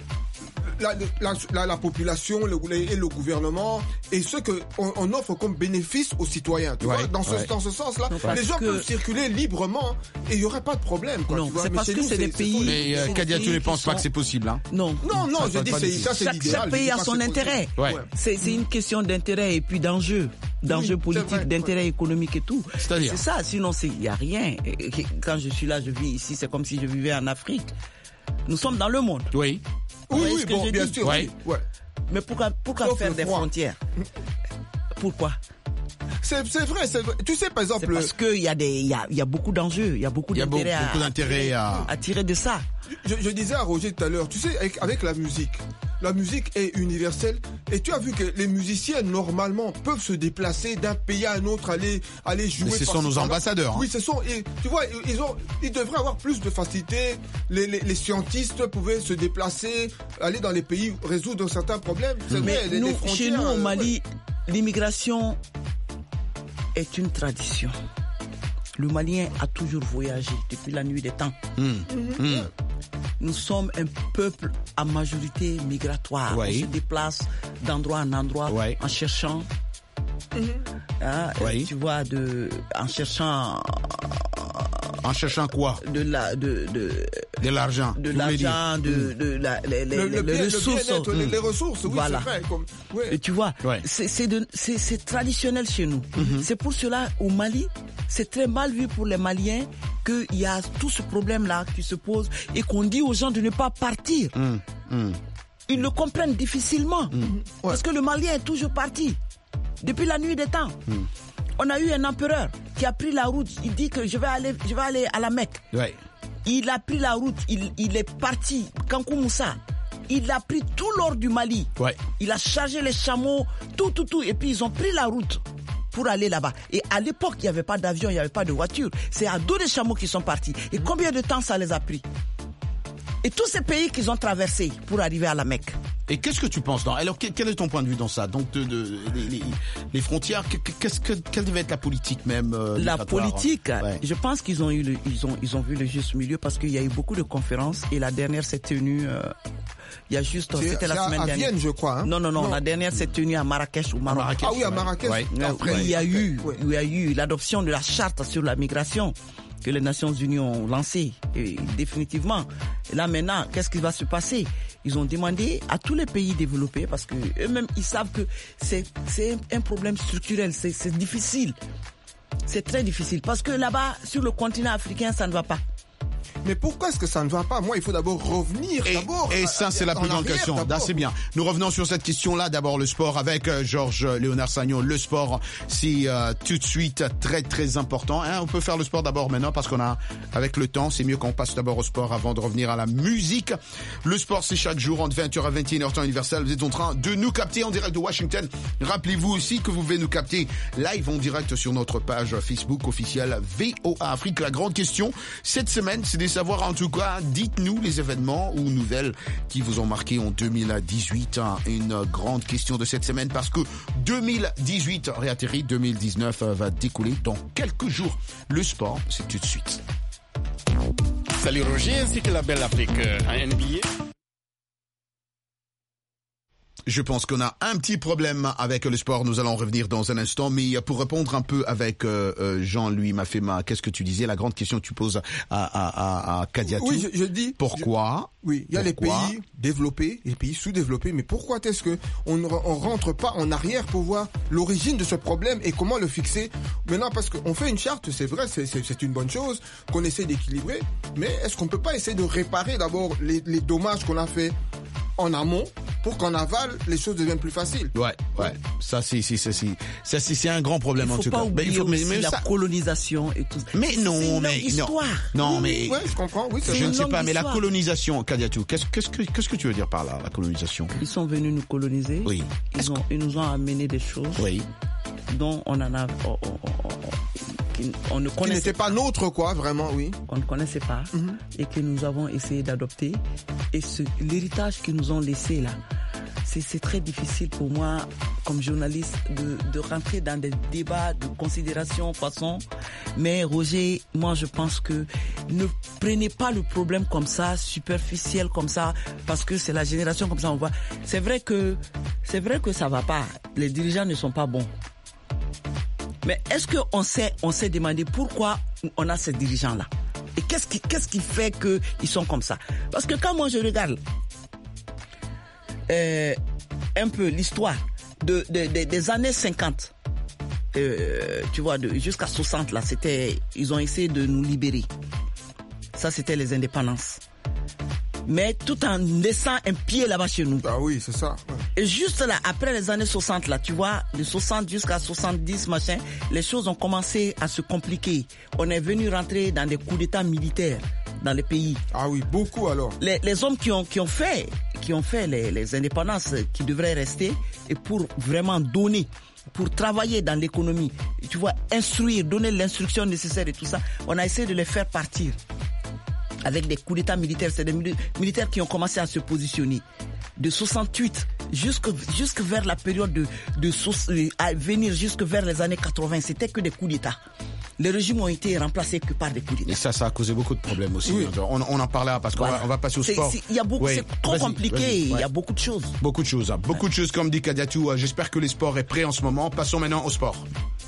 la population et le gouvernement et ce qu'on offre comme bénéfice aux citoyens. Tu vois, dans ce sens-là, les gens peuvent circuler librement et il n'y aurait pas de problème. Non, c'est parce que c'est des pays... Mais Kadia, tu ne penses pas que c'est possible, hein? Non, je dis ça c'est l'idéal. Chaque pays a son intérêt. C'est une question d'intérêt et puis d'enjeu politique, d'intérêt économique et tout. C'est ça, sinon il n'y a rien. Quand je suis là, je vis ici, c'est comme si je vivais en Afrique. Nous sommes dans le monde. Oui, bon, bien sûr. Ouais. Mais pourquoi faire des frontières? Pourquoi? C'est vrai. Tu sais, par exemple... C'est parce qu'il y a beaucoup d'enjeux, il y a beaucoup d'intérêt à tirer de ça. Je disais à Roger tout à l'heure, tu sais, avec la musique est universelle et tu as vu que les musiciens normalement peuvent se déplacer d'un pays à un autre, aller jouer. Mais ce sont nos ambassadeurs. Oui, tu vois, ils devraient avoir plus de facilité. Les scientistes pouvaient se déplacer, aller dans les pays, résoudre certains problèmes. Mais chez nous au Mali, l'immigration est une tradition. Le Malien a toujours voyagé depuis la nuit des temps. Nous sommes un peuple à majorité migratoire. On se déplace d'endroit en endroit en cherchant, tu vois, en cherchant quoi? De l'argent. Les ressources. Les ressources, oui, voilà. C'est vrai. Et tu vois, c'est traditionnel chez nous. C'est pour cela, au Mali, c'est très mal vu pour les Maliens qu'il y a tout ce problème-là qui se pose et qu'on dit aux gens de ne pas partir. Ils le comprennent difficilement. Parce que le Malien est toujours parti. Depuis la nuit des temps. On a eu un empereur qui a pris la route. Il dit que je vais aller à la Mecque. Il a pris la route. Il est parti. Kankou Moussa. Il a pris tout l'or du Mali. Il a chargé les chameaux, tout. Et puis ils ont pris la route pour aller là-bas. Et à l'époque, il n'y avait pas d'avion, il n'y avait pas de voiture. C'est à dos des chameaux qu'ils sont partis. Et combien de temps ça les a pris? Et tous ces pays qu'ils ont traversés pour arriver à la Mecque. Et qu'est-ce que tu penses? Alors, quel est ton point de vue dans ça? Donc, les frontières, quelle devait être la politique même? La politique, je pense qu'ils ont ils ont vu le juste milieu parce qu'il y a eu beaucoup de conférences et la dernière s'est tenue. Il y a juste, c'était la semaine dernière. À Vienne, je crois. Hein? Non, la dernière s'est tenue à Marrakech ou Maroc. Ah oui, à Marrakech. Après, il y a eu l'adoption de la charte sur la migration que les Nations Unies ont lancée, définitivement. Et là maintenant, qu'est-ce qui va se passer? Ils ont demandé à tous les pays développés, parce que eux-mêmes ils savent que c'est un problème structurel, c'est difficile, c'est très difficile, parce que là-bas sur le continent africain ça ne va pas. Mais pourquoi est-ce que ça ne va pas? Moi, il faut d'abord revenir. Et ça, c'est la plus grande question. C'est bien. Nous revenons sur cette question-là. D'abord, le sport avec Georges Léonard Sagnon. Le sport, c'est tout de suite très, très important. On peut faire le sport d'abord maintenant parce avec le temps, c'est mieux qu'on passe d'abord au sport avant de revenir à la musique. Le sport, c'est chaque jour entre 20h à 21h temps universel. Vous êtes en train de nous capter en direct de Washington. Rappelez-vous aussi que vous pouvez nous capter live en direct sur notre page Facebook officielle VOA Afrique. La grande question cette semaine, c'est de savoir en tout cas, dites-nous les événements ou nouvelles qui vous ont marqué en 2018. Une grande question de cette semaine parce que 2018 réatterrit, 2019 va découler dans quelques jours. Le sport, c'est tout de suite. Salut Roger ainsi que la belle Afrique en NBA. Je pense qu'on a un petit problème avec le sport. Nous allons revenir dans un instant. Mais pour répondre un peu avec Jean-Louis Mafema, qu'est-ce que tu disais? La grande question que tu poses à Kadiatou. Oui, je dis. Pourquoi? Oui, il y a les pays développés, les pays sous-développés. Mais pourquoi est-ce que on rentre pas en arrière pour voir l'origine de ce problème et comment le fixer? Maintenant, parce qu'on fait une charte, c'est vrai, c'est une bonne chose qu'on essaie d'équilibrer. Mais est-ce qu'on peut pas essayer de réparer d'abord les dommages qu'on a fait en amont pour qu'en aval les choses deviennent plus faciles? Ouais. Ça c'est un grand problème en tout cas. Il faut pas oublier la colonisation et tout. Mais non, mais histoire. Non, mais ouais, je comprends. Oui, je ne sais pas, mais la colonisation, Kadiatou, qu'est-ce que tu veux dire par là, la colonisation? Ils sont venus nous coloniser. Oui. Ils nous ont amené des choses. Oui. Dont on en a. On ne connaissait n'était pas nôtre, quoi, vraiment, oui. On ne connaissait pas et que nous avons essayé d'adopter. Et l'héritage qu'ils nous ont laissé là, c'est très difficile pour moi, comme journaliste, de rentrer dans des débats de considération, façon. Mais Roger, moi je pense que ne prenez pas le problème comme ça, superficiel comme ça, parce que c'est la génération comme ça, on voit. C'est vrai que ça va pas. Les dirigeants ne sont pas bons. Mais est-ce qu'on s'est demandé pourquoi on a ces dirigeants-là? Et qu'est-ce qui fait qu'ils sont comme ça? Parce que quand moi je regarde un peu l'histoire des années 50, tu vois, jusqu'à 60, là, ils ont essayé de nous libérer. Ça, c'était les indépendances. Mais tout en laissant un pied là-bas chez nous. Ah oui, c'est ça. Ouais. Et juste là, après les années 60, là, tu vois, de 60 jusqu'à 70, machin, les choses ont commencé à se compliquer. On est venu rentrer dans des coups d'état militaires dans les pays. Ah oui, beaucoup alors. Les hommes qui ont fait les indépendances qui devraient rester, et pour vraiment donner, pour travailler dans l'économie, tu vois, instruire, donner l'instruction nécessaire et tout ça, on a essayé de les faire partir. Avec des coups d'état militaires, c'est des militaires qui ont commencé à se positionner. De 68 jusque vers la période à venir jusque vers les années 80, c'était que des coups d'état. Les régimes ont été remplacés que par des coups d'état. Et ça a causé beaucoup de problèmes aussi. Oui. On en parlait parce qu'on va passer au sport. Il y a beaucoup, c'est trop compliqué. Il y a beaucoup de choses. Beaucoup de choses, beaucoup de choses, comme dit Kadiatou. J'espère que le sport est prêt en ce moment. Passons maintenant au sport.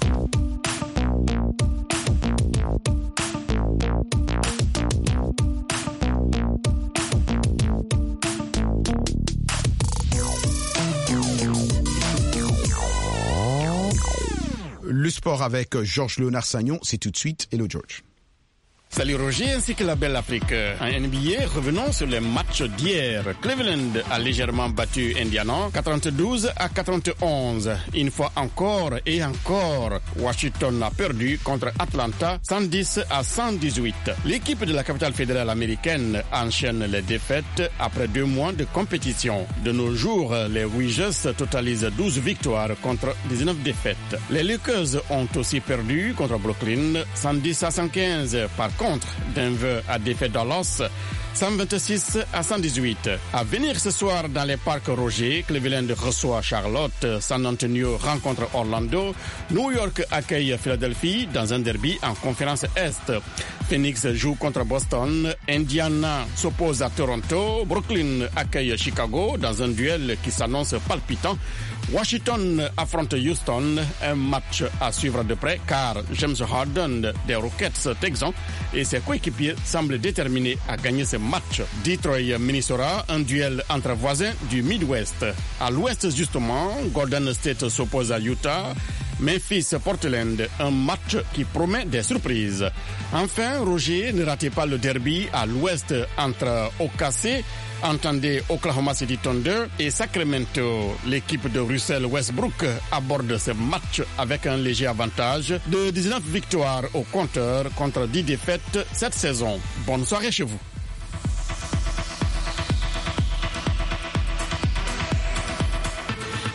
Le sport avec Georges Léonard Sagnon, c'est tout de suite. Hello George. Salut Roger ainsi que la belle Afrique. En NBA, revenons sur les matchs d'hier. Cleveland a légèrement battu Indiana 92-91. Une fois encore et encore, Washington a perdu contre Atlanta 110-118. L'équipe de la capitale fédérale américaine enchaîne les défaites après 2 mois de compétition. De nos jours, les Wizards totalisent 12 victoires contre 19 défaites. Les Lakers ont aussi perdu contre Brooklyn 110-115. Par contre, Denver a défait Dallas 126-118. À venir ce soir dans les parcs Roger, Cleveland reçoit Charlotte, San Antonio rencontre Orlando, New York accueille Philadelphie dans un derby en conférence Est. Phoenix joue contre Boston, Indiana s'oppose à Toronto, Brooklyn accueille Chicago dans un duel qui s'annonce palpitant. Washington affronte Houston, un match à suivre de près car James Harden des Rockets Texans et ses coéquipiers semblent déterminés à gagner ce match. Detroit-Minnesota, un duel entre voisins du Midwest. À l'ouest justement, Golden State s'oppose à Utah. Memphis-Portland, un match qui promet des surprises. Enfin, Roger, ne ratez pas le derby à l'ouest entre OKC, entendez Oklahoma City Thunder et Sacramento. L'équipe de Russell Westbrook aborde ce match avec un léger avantage de 19 victoires au compteur contre 10 défaites cette saison. Bonne soirée chez vous.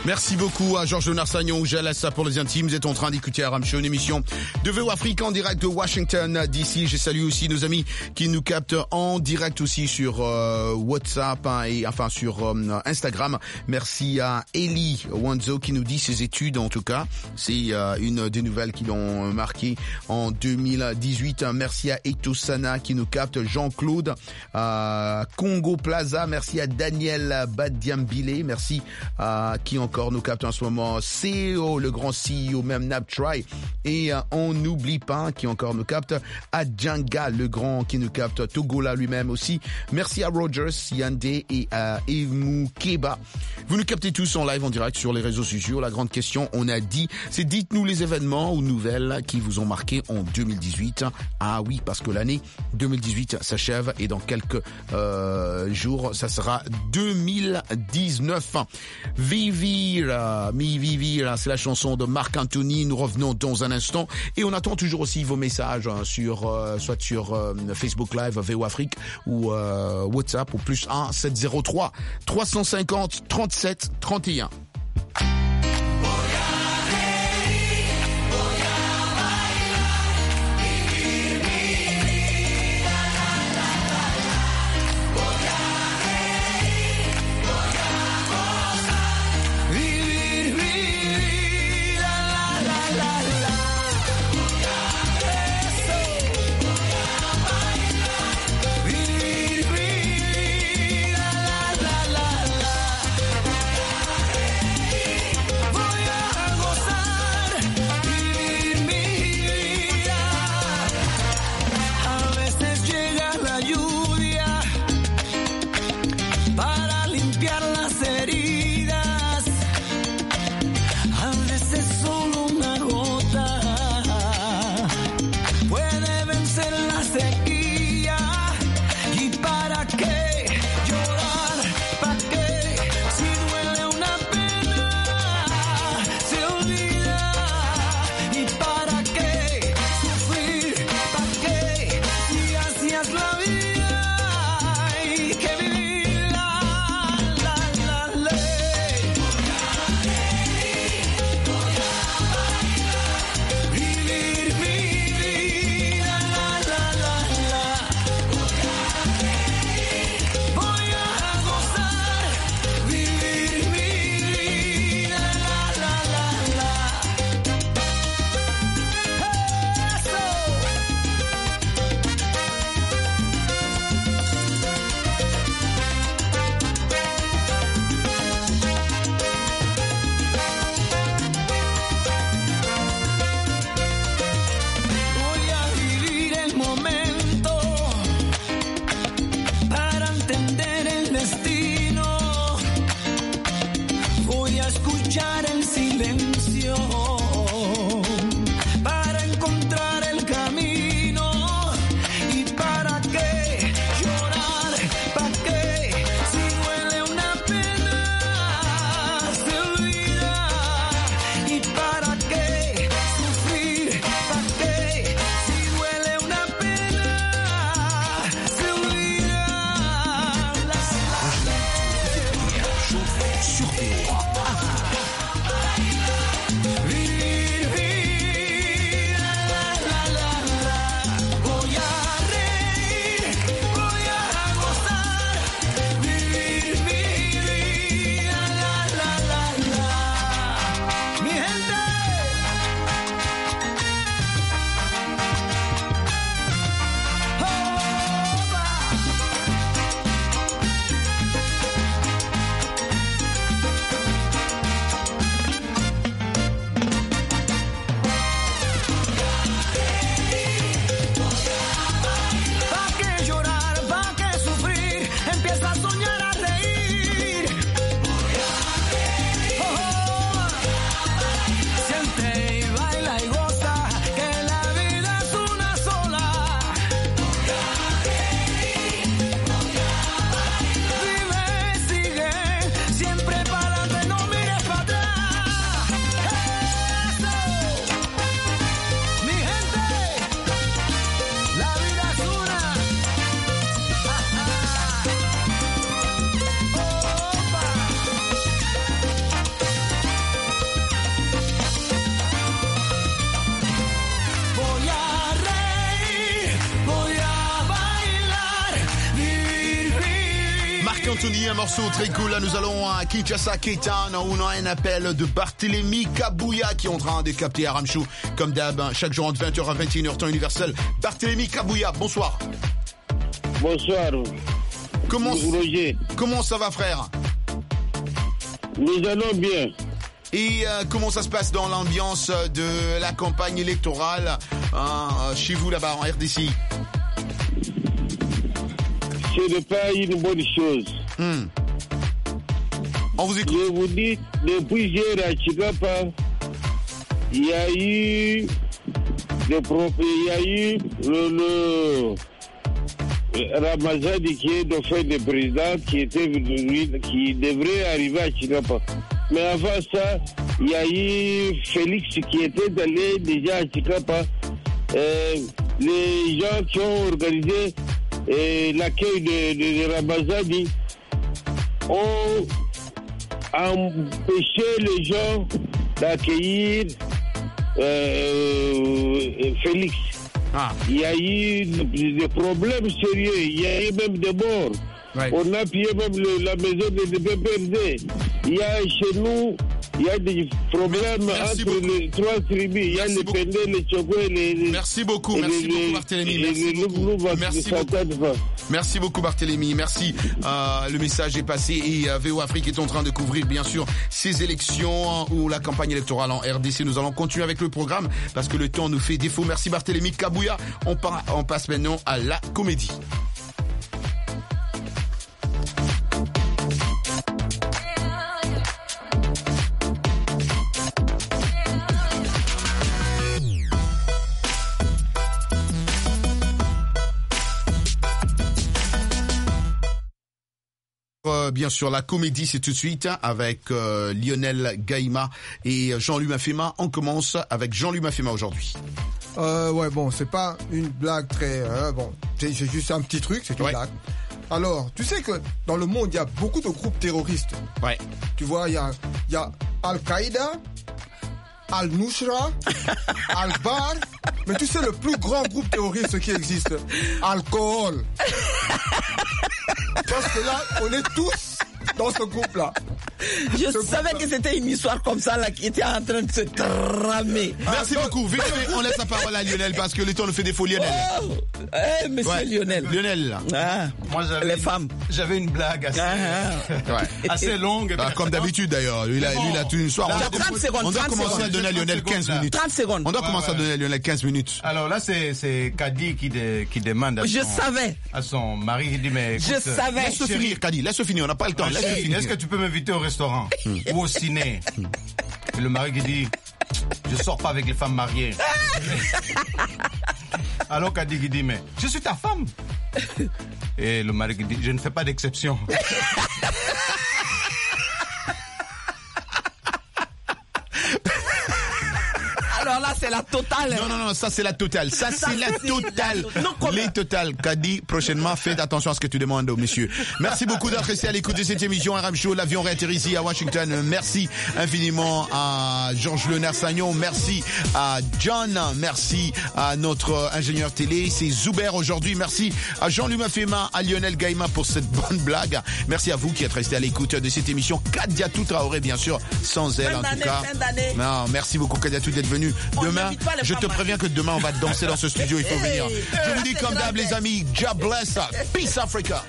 Merci beaucoup à Georges Narsagnon ou Jalassa pour les intimes. Vous êtes en train d'écouter RM Show, une émission de VO Afrique en direct de Washington DC. Je salue aussi nos amis qui nous captent en direct aussi sur WhatsApp et enfin sur Instagram. Merci à Eli Wanzo qui nous dit ses études en tout cas. C'est une des nouvelles qui l'ont marqué en 2018. Merci à Etosana qui nous capte. Jean-Claude Congo Plaza. Merci à Daniel Badiambile. Merci à qui encore nous capte en ce moment, CEO, le grand CEO, même Naptry. Et on n'oublie pas qui encore nous capte, Adjanga, le grand qui nous capte, Togola lui-même aussi. Merci à Rogers, Yande et à Emu Keba. Vous nous captez tous en live, en direct sur les réseaux sociaux. La grande question, on a dit, c'est dites-nous les événements ou nouvelles qui vous ont marqué en 2018. Ah oui, parce que l'année 2018 s'achève et dans quelques jours, ça sera 2019. Vivi Mi Vivira, c'est la chanson de Marc Anthony. Nous revenons dans un instant et on attend toujours aussi vos messages sur soit sur Facebook Live VO Afrique ou WhatsApp au +1 703 350 37 31. entendu un morceau très cool. Là, nous allons à Kinshasa, Ketan, où on a un appel de Barthélémy Kabouya qui est en train de capter Aram Show. Comme d'hab, chaque jour entre 20h à 21h, temps universel. Barthélémy Kabouya, bonsoir. Bonsoir. Comment ça va, frère? Nous allons bien. Et comment ça se passe dans l'ambiance de la campagne électorale chez vous là-bas en RDC? Ce n'est pas une bonne chose. On vous écoute. Je vous dis, depuis hier à Chikapa, il y a eu le Ramazani qui est le fait de président qui devrait arriver à Chikapa. Mais avant ça, il y a eu Félix qui était allé déjà à Chikapa. Les gens qui ont organisé l'accueil de Ramazani ont empêché les gens d'accueillir Félix. Il y a eu des problèmes sérieux, il y a eu même des morts. Ouais. On a pillé même la maison de PPRD. Il y a chez nous, il y a des problèmes entre les trois tribus. Il y a les Pendé, les Tchoko et les... Merci beaucoup Barthélémy. Merci beaucoup Barthélémy. Merci. Le message est passé et VO Afrique est en train de couvrir bien sûr ces élections ou la campagne électorale en RDC. Nous allons continuer avec le programme parce que le temps nous fait défaut. Merci Barthélémy Kabouya. On passe maintenant à la comédie. Bien sûr, la comédie, c'est tout de suite avec Lionel Gaïma et Jean-Louis Mafema. On commence avec Jean-Louis Mafema aujourd'hui. Ouais, bon, c'est pas une blague très... bon, c'est juste un petit truc, c'est une blague. Alors, tu sais que dans le monde, il y a beaucoup de groupes terroristes. Ouais. Tu vois, il y a Al-Qaïda, Al-Nusra, Al-Bar, mais tu sais le plus grand groupe terroriste qui existe, Alcool. Parce que là, on est tous dans ce groupe-là. Je savais que c'était une histoire comme ça là qui était en train de se tramer. Merci beaucoup. Vite, on laisse la parole à Lionel parce que le temps nous fait défaut. Lionel. Monsieur Lionel. Lionel. Moi, les femmes. J'avais une blague assez longue. Comme d'habitude d'ailleurs. Lui, il a toute une soirée. 30 secondes. On doit commencer à donner à Lionel 15 minutes. 30 secondes. On doit commencer à donner à Lionel 15 minutes. Alors là, c'est Kadi qui demande à son mari. Il dit, mais écoute, je savais. Laisse-le finir, Kadi. Laisse-le finir. On n'a pas le temps. Laisse-le finir. Est-ce que tu peux m'inviter au restaurant ou au ciné? Et le mari qui dit, je sors pas avec les femmes mariées. Alors Kadi qui dit, mais je suis ta femme. Et le mari qui dit, je ne fais pas d'exception. Alors là, c'est la totale. Non, ça c'est la totale. Ça c'est la totale. Les totales. Kadi, prochainement, faites attention à ce que tu demandes aux messieurs. Merci beaucoup d'être resté à l'écoute de cette émission Aram Show. L'avion réatterrit ici à Washington. Merci infiniment à Georges Lenard-Sagnon. Merci à John. Merci à notre ingénieur télé. C'est Zuber aujourd'hui. Merci à Jean-Louis Mafema, à Lionel Gaïma pour cette bonne blague. Merci à vous qui êtes restés à l'écoute de cette émission. Kadiatou Traoré, bien sûr. Sans elle, en tout cas. Non, merci beaucoup Kadiatou d'être venu. Demain, je te préviens que demain on va danser dans ce studio, il faut venir. Je vous dis comme d'hab les amis, God bless, peace Africa.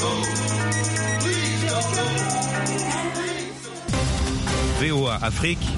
VOA Afrique,